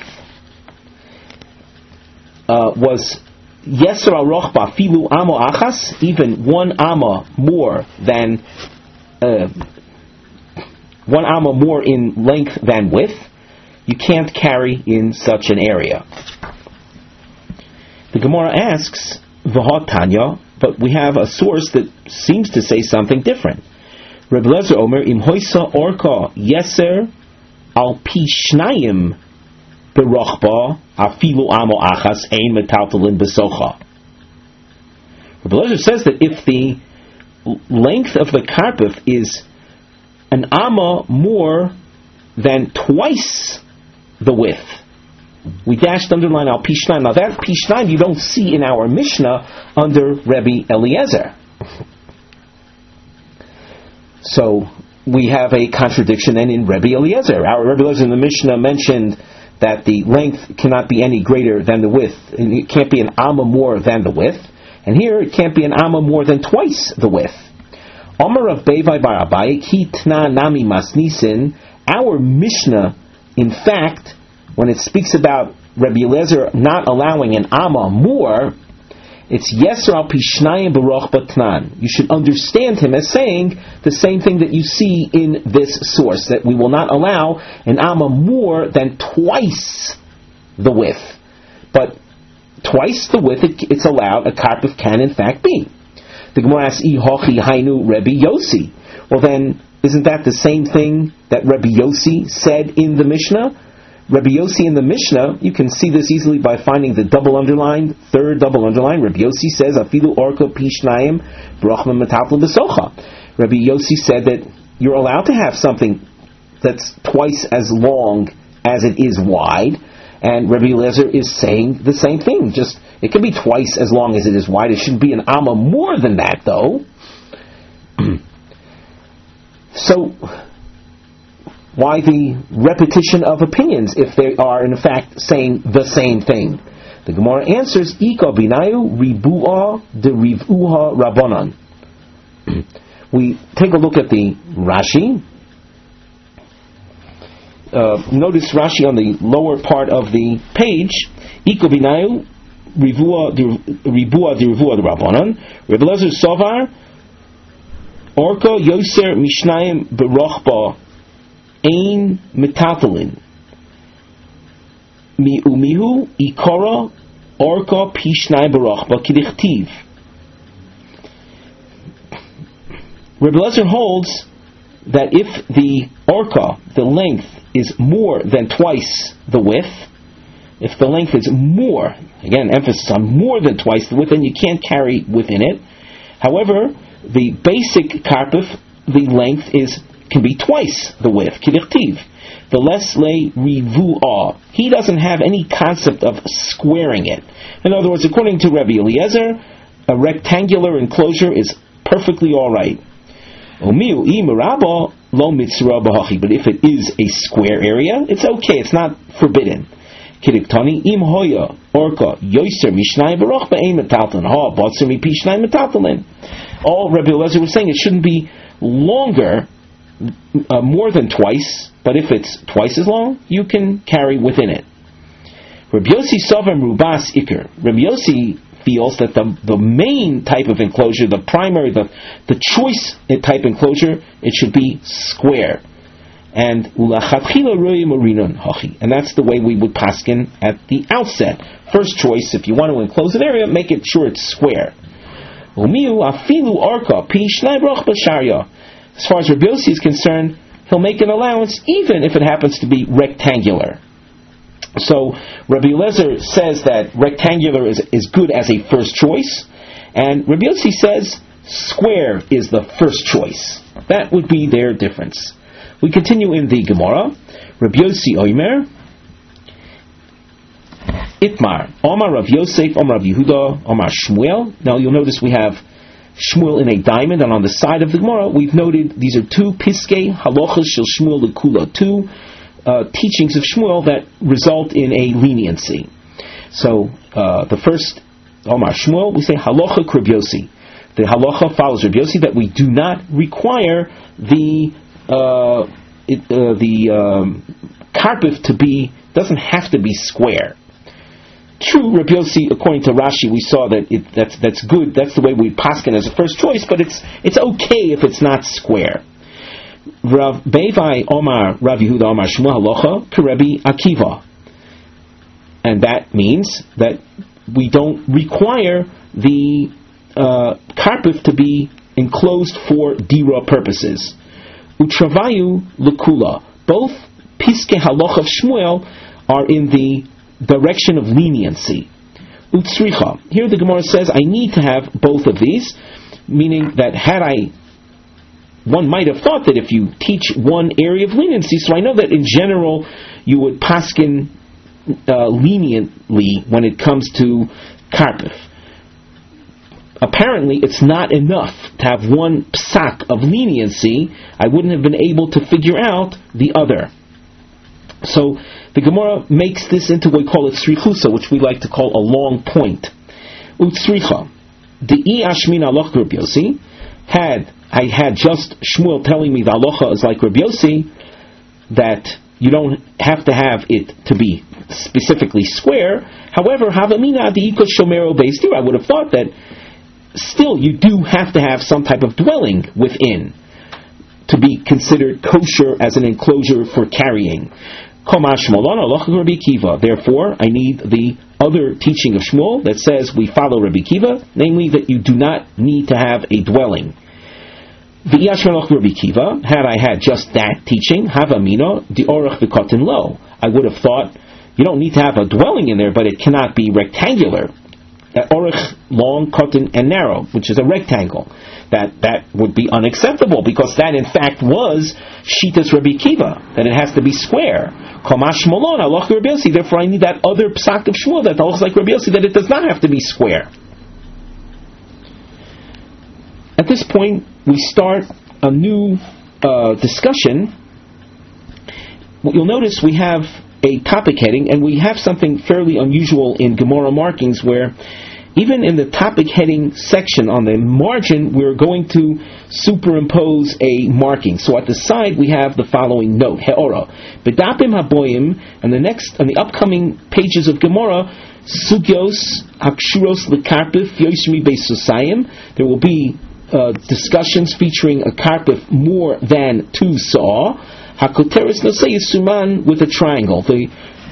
uh, was yeser al rochba filu amo achas, even one amma more than uh, one amma more in length than width, you can't carry in such an area. The Gemara asks, V'ha Tanya, but we have a source that seems to say something different. Reb Lezer Omer im hoisa orka yeser al pi shnayim berochba afilu amo achas ein metaltalin besocha. Reb Lezer says that if the length of the carpet is an amma more than twice the width, we dashed underline al Pishnayim. Now that Pishnayim you don't see in our Mishnah under Rabbi Eliezer. So we have a contradiction then in Rabbi Eliezer. Our Rabbi Eliezer in the Mishnah mentioned that the length cannot be any greater than the width, and it can't be an amma more than the width. And here it can't be an amma more than twice the width. Omer of Bevai bar Abaye ki tna nami masnisin. Our Mishnah, in fact, when it speaks about Rabbi Eliezer not allowing an amma more, it's yeser al pishnayim baroch batnan. You should understand him as saying the same thing that you see in this source, that we will not allow an amma more than twice the width. But twice the width it, it's allowed, a carpet can in fact be. The Gemara asks, I hochi hainu Rabbi Yossi. Well then, isn't that the same thing that Rabbi Yossi said in the Mishnah? Rabbi Yossi in the Mishnah, you can see this easily by finding the double underline, third double underline. Rabbi Yossi says, Afilu orka pishnayim brachma metafel besocha. Rabbi Yossi said that you're allowed to have something that's twice as long as it is wide, and Rabbi Eliezer is saying the same thing. Just it can be twice as long as it is wide. It shouldn't be an amma more than that, though. So, why the repetition of opinions if they are in fact saying the same thing? The Gemara answers, Ika binayu ribu'a de rivuha rabbanan. We take a look at the Rashi. Uh, notice Rashi on the lower part of the page. Ika binayu ribu'a de rivuha rabbanan. Rebbe Lezer Sovar orka yoser mishnayim berochba ein metatalin mi umihu ikora orka pishnai barachba kidichtiv. Rebbe Lezer holds that if the orka, the length, is more than twice the width, if the length is more, again, emphasis on more than twice the width, then you can't carry within it. However, the basic karpif, the length is can be twice the width. Kidichtiv. The less lay rivu'ah. He doesn't have any concept of squaring it. In other words, according to Rabbi Eliezer, a rectangular enclosure is perfectly all right. But if it is a square area, it's okay. It's not forbidden. All Rabbi Eliezer was saying, it shouldn't be longer, uh, more than twice, but if it's twice as long, you can carry within it. Rabbi Yossi Sovam Rubas Iker. Rabbi Yossi feels that the, the main type of enclosure, the primary, the, the choice type enclosure, it should be square. And and that's the way we would paskin at the outset. First choice, if you want to enclose an area, make it sure it's square. As far as Rabbi Yossi is concerned, he'll make an allowance even if it happens to be rectangular. So Rabbi Eliezer says that rectangular is, is good as a first choice, and Rabbi Yossi says square is the first choice. That would be their difference. We continue in the Gemara. Rabbi Yossi Oimer Itmar Omar Rav Yosef Omar Rav Yehuda Omar Shmuel. Now you'll notice we have Shmuel in a diamond, and on the side of the Gemara we've noted these are two Piskei Halachas Shel Shmuel Lekula, two Uh, teachings of Shmuel that result in a leniency. So uh, the first Omar Shmuel, we say halacha Rabbi Yossi. The halacha follows Rabbi Yossi that we do not require the uh, it, uh, the um, karpif to be doesn't have to be square. True, Rabbi Yossi, according to Rashi, we saw that it, that's that's good. That's the way we paskin as a first choice, but it's it's okay if it's not square. Rav Bevai Omar Rav Yehuda Omar Shmuel Halacha Kerebi Akiva, and that means that we don't require the uh, karpif to be enclosed for dira purposes. Utravayu Lekula. Both Piskei Halacha of Shmuel are in the direction of leniency. Utsricha. Here the Gemara says I need to have both of these, meaning that had I one might have thought that if you teach one area of leniency, so I know that in general you would paskin uh, leniently when it comes to karpif. Apparently it's not enough to have one psak of leniency. I wouldn't have been able to figure out the other. So the Gemara makes this into what we call it srichusa, which we like to call a long point. Utsricha. De'i ashmin alach Rabbi Yossi. Had I had just Shmuel telling me the halacha is like Rabbi Yossi, that you don't have to have it to be specifically square. However, havamina diikos shomero beis dira. I would have thought that still you do have to have some type of dwelling within to be considered kosher as an enclosure for carrying. Therefore, I need the other teaching of Shmuel that says we follow Rabbi Kiva, namely that you do not need to have a dwelling. Had I had just that teaching, I would have thought you don't need to have a dwelling in there, but it cannot be rectangular. Orich, long, cotton, and narrow, which is a rectangle. That that would be unacceptable, because that in fact was Shitas Rabbi Kiva, that it has to be square. Therefore I need that other psak of Shmuel that looks like Rabbi Yossi, that it does not have to be square. At this point, we start a new uh, discussion. You'll notice we have a topic heading, and we have something fairly unusual in Gemara markings, where even in the topic heading section on the margin, we're going to superimpose a marking. So at the side, we have the following note: Heora, Bedapim Haboyim, and the next, on the upcoming pages of Gemara, Sugyos Hakshuros Lekarpif Yoshmi Beisosayim. There will be uh, discussions featuring a karpif more than two saw. Hakoteris Nosei Suman with a triangle. The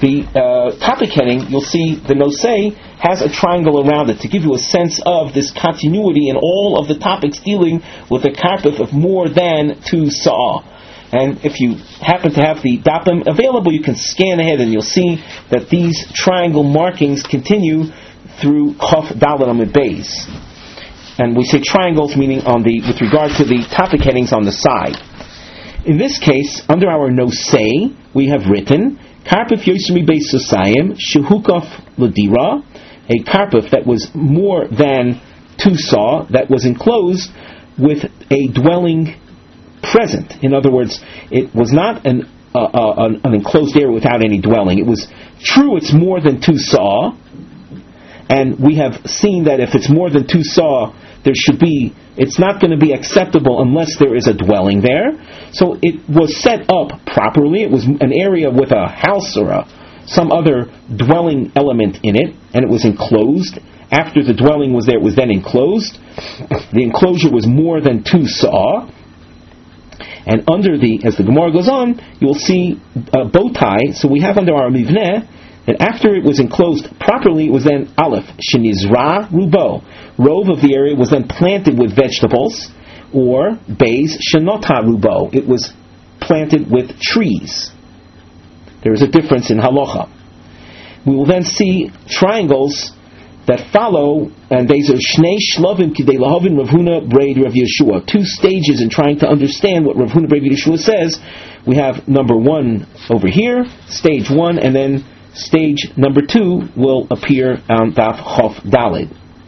the uh, topic heading, you'll see the Nosei has a triangle around it to give you a sense of this continuity in all of the topics dealing with a karpef of more than two sa'ah. And if you happen to have the dapim available, you can scan ahead and you'll see that these triangle markings continue through Chof Dalet Amud Beis. And we say triangles meaning on the with regard to the topic headings on the side. In this case, under our Nosei, we have written Karpef Yosemi Beis Sosayim Shehukaf Ladira, a karpef that was more than two saw, that was enclosed with a dwelling present. In other words, it was not an, uh, uh, an, an enclosed area without any dwelling. It was true it's more than two saw, and we have seen that if it's more than two saw, there should be, it's not going to be acceptable unless there is a dwelling there. So it was set up properly. It was an area with a house or a, some other dwelling element in it, and it was enclosed. After the dwelling was there, it was then enclosed. The enclosure was more than two saw. And under the, as the Gemara goes on, you will see a bow tie. So we have under our mivneh that after it was enclosed properly, it was then aleph shenizra rubo. Rove of the area was then planted with vegetables, or beis shenota rubo. It was planted with trees. There is a difference in halacha. We will then see triangles that follow, and these are Shnei Shlovim Kidei Lahavin Rav Huna Breid Rav Yeshua. Two stages in trying to understand what Rav Huna Breid Yeshua says. We have number one over here, stage one, and then stage number two will appear on Daf Chof Daled.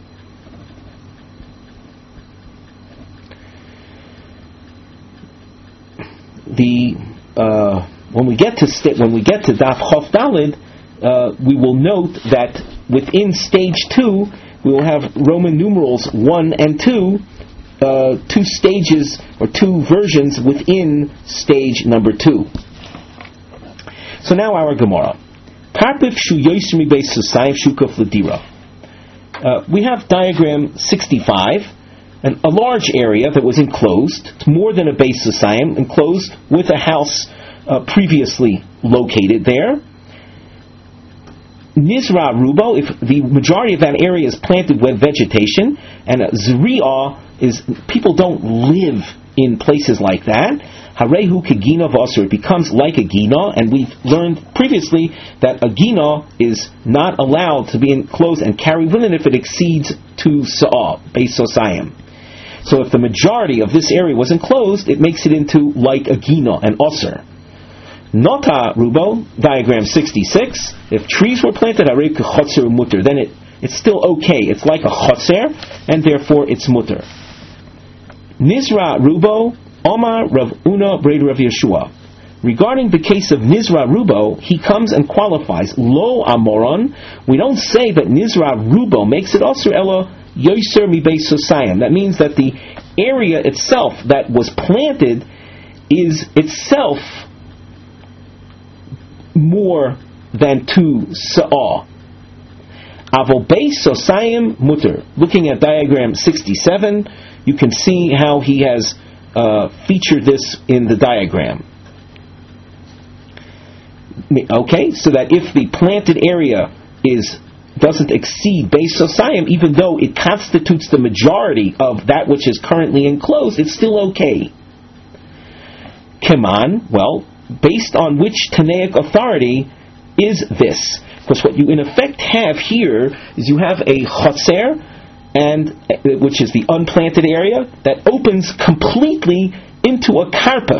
The uh, when we get to st- when we get to Daf Chof Daled, uh, we will note that within stage two, we will have Roman numerals one and two, uh, two stages or two versions within stage number two. So now our Gemara. Karpef shu yoismi beis susayim shukaf ladira. We have diagram sixty-five, and a large area that was enclosed. It's more than a beis susayim, enclosed with a house uh, previously located there. Nizra rubo, if the majority of that area is planted with vegetation, and zri'ah is, people don't live in places like that. Harehu kegina v'asur, it becomes like a gina, and we've learned previously that a gina is not allowed to be enclosed and carry with it if it exceeds two sa'ah, beis sosayim. So if the majority of this area was enclosed, it makes it into like a gina, an osir. Nota rubo, diagram sixty-six. If trees were planted, harei kechotzer mutter, then it it's still okay. It's like a chotzer, and therefore it's mutter. Nizra rubo, Omar Rav Una Breid Rav Yeshua. Regarding the case of Nizra rubo, he comes and qualifies lo amoron. We don't say that Nizra rubo makes it osir elo yoser mi beis sosayim. That means that the area itself that was planted is itself more than two sa'ah. Avo beis sosayim mutter. Looking at diagram sixty-seven, you can see how he has uh, featured this in the diagram. Okay, so that if the planted area is doesn't exceed beis sosayim, even though it constitutes the majority of that which is currently enclosed, it's still okay. Keman, well, based on which Tanaic authority is this? Because what you in effect have here is you have a chotzer, and which is the unplanted area that opens completely into a karpef.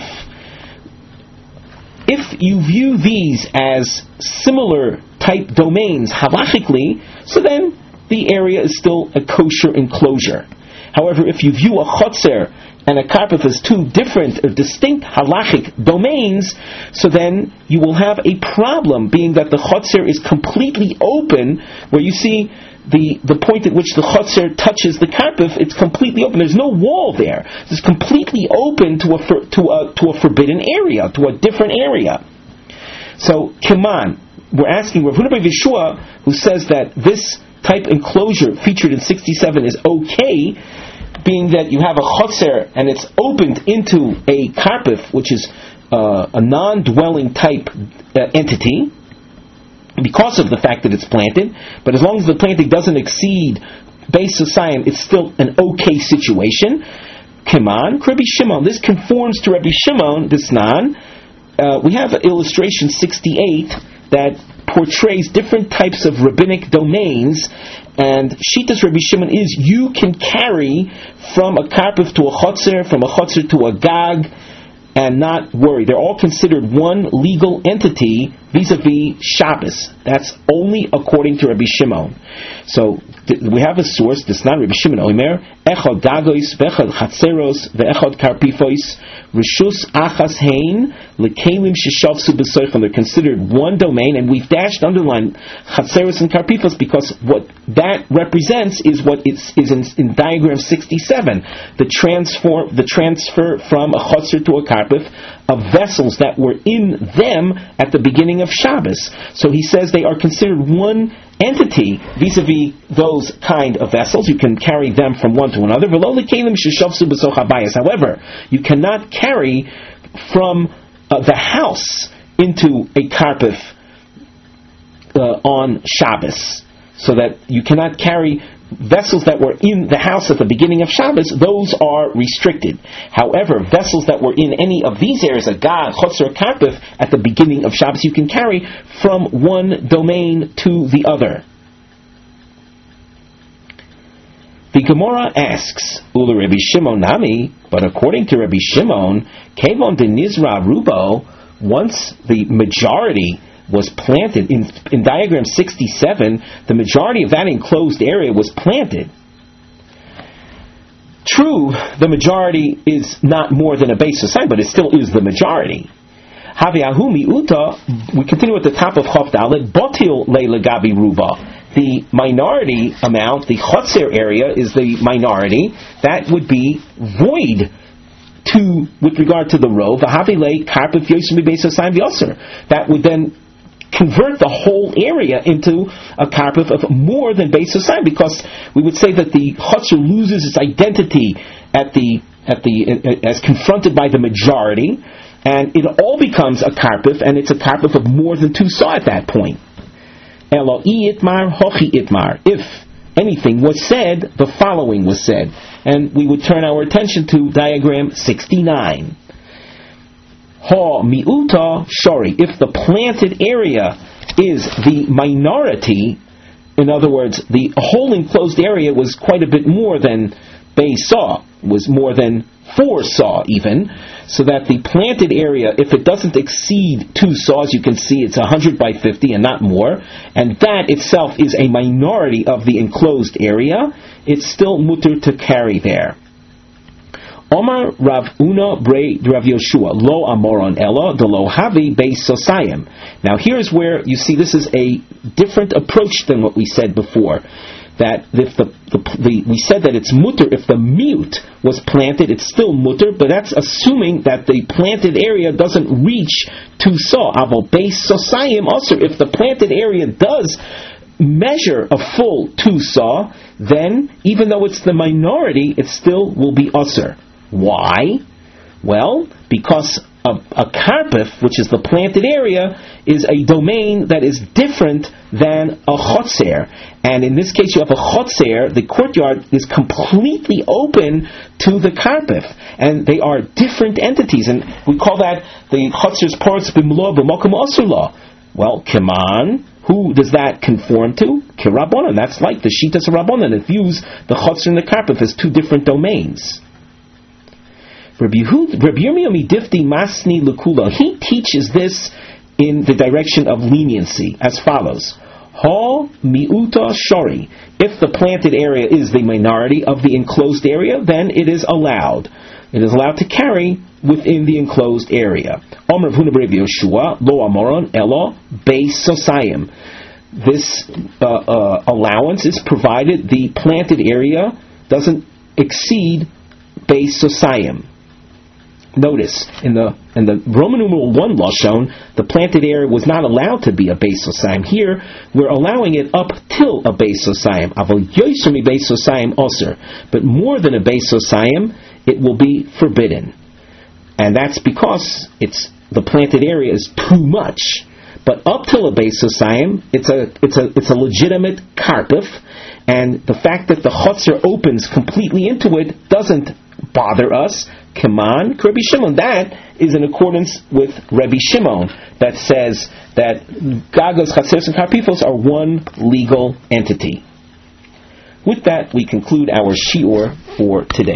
If you view these as similar type domains halachically, so then the area is still a kosher enclosure. However, if you view a chotzer and a karpef as two different or distinct halachic domains, so then you will have a problem, being that the chotzer is completely open, where you see the, the point at which the chotzer touches the karpef, it's completely open. There's no wall there. It's completely open to a to a to a forbidden area, to a different area. So, Keman, we're asking Rav Huna Breid Yeshua, who says that this type enclosure featured in sixty-seven is okay, being that you have a chotzer and it's opened into a karpef, which is uh, a non-dwelling type uh, entity. because of the fact that it's planted, but as long as the planting doesn't exceed Beis Sosayim, it's still an okay situation. Kiman, Rabbi Shimon. This conforms to Rabbi Shimon, this nan. Uh, we have illustration sixty-eight that portrays different types of rabbinic domains, and Shitas Rabbi Shimon is you can carry from a karpif to a chotzer, from a chotzer to a gag, and not worry. They're all considered one legal entity vis-a-vis Shabbos. That's only according to Rabbi Shimon. So th- we have a source. That's not Rabbi Shimon Omer. Echad gagois, vechad chatzeros, veechad karpifois, rishus achas hein, lekelim sheshavsu b'soichon. They're considered one domain, and we've dashed underline chatzeros and karpifos because what that represents is what is, is in, in diagram sixty-seven. The transfer, the transfer from a chotzer to a karpif of vessels that were in them at the beginning of Shabbos. So he says they are considered one entity vis-a-vis those kind of vessels. You can carry them from one to another. However, you cannot carry from uh, the house into a karpif uh, on Shabbos. So that you cannot carry vessels that were in the house at the beginning of Shabbos, those are restricted. However, vessels that were in any of these areas, a gag, chotzer, karpif, at the beginning of Shabbos, you can carry from one domain to the other. The Gemara asks, Ula Rabbi Shimon Nami, but according to Rabbi Shimon, Kevon de Nizra Rubo, once the majority was planted, in, in diagram sixty-seven, the majority of that enclosed area was planted. True, the majority is not more than a Beis Sosayim, but it still is the majority. Haviahu mi'uta, we continue at the top of Chof Dalet, Botil leila gabi ruba. The minority amount, the chotzer area is the minority, that would be void to, with regard to the row, v'havilei karpif yosem Beis Sosayim v'yoser. That would then convert the whole area into a karpif of more than Beis Sosayim, because we would say that the chotzer loses its identity at the at the as confronted by the majority, and it all becomes a karpif, and it's a karpif of more than two saw at that point. Elo I itmar hochi itmar. If anything was said, the following was said, and we would turn our attention to diagram sixty-nine. Ha mi'uta shori. If the planted area is the minority, in other words, the whole enclosed area was quite a bit more than Beis saw, was more than four saw even, so that the planted area, if it doesn't exceed two saws, you can see it's one hundred by fifty and not more, and that itself is a minority of the enclosed area, it's still mutter to carry there. Omar Rav Una Brei Rav Yoshua Lo Amoron Ella De Lo Havi Beis Sosayim. Now here's where you see this is a different approach than what we said before. That if the, the, the we said that it's mutter if the mute was planted, it's still mutter, but that's assuming that the planted area doesn't reach two saw. Avo Beis Sosayim also, if the planted area does measure a full two saw, then even though it's the minority, it still will be usher. Why? Well, because a, a karpif, which is the planted area, is a domain that is different than a chotzer. And in this case, you have a chotzer, the courtyard is completely open to the karpif. And they are different entities. And we call that the chotzer's parts b'mlo b'mokum asurla. Well, Kiman, who does that conform to? Kirabonan. That's like the Shitas of Rabbanan. It views the chotzer and the karpif as two different domains. Rabbi Yirmiyah Midifti Masni Lekula, he teaches this in the direction of leniency as follows: Ha miuta shori. If the planted area is the minority of the enclosed area, then it is allowed. It is allowed to carry within the enclosed area. Omer Huna Rabbi Yoshua Lo Amoron Elo Beis Sosayim. This uh, uh, allowance is provided the planted area doesn't exceed Beis Sosayim. Notice, in the in the Roman numeral one lashon, the planted area was not allowed to be a Beis Sosayim. Here, we're allowing it up till a Beis Sosayim. Avol yoser mi Beis Sosayim oser. But more than a Beis Sosayim, it will be forbidden. And that's because it's the planted area is too much. But up till a Beis Husayim, it's a it's a it's a legitimate karpif, and the fact that the chotzer opens completely into it doesn't bother us. Keman, Rabbi Shimon. That is in accordance with Rabbi Shimon, that says that Gagos, Chatzeros, and Karpifos are one legal entity. With that, we conclude our shiur for today.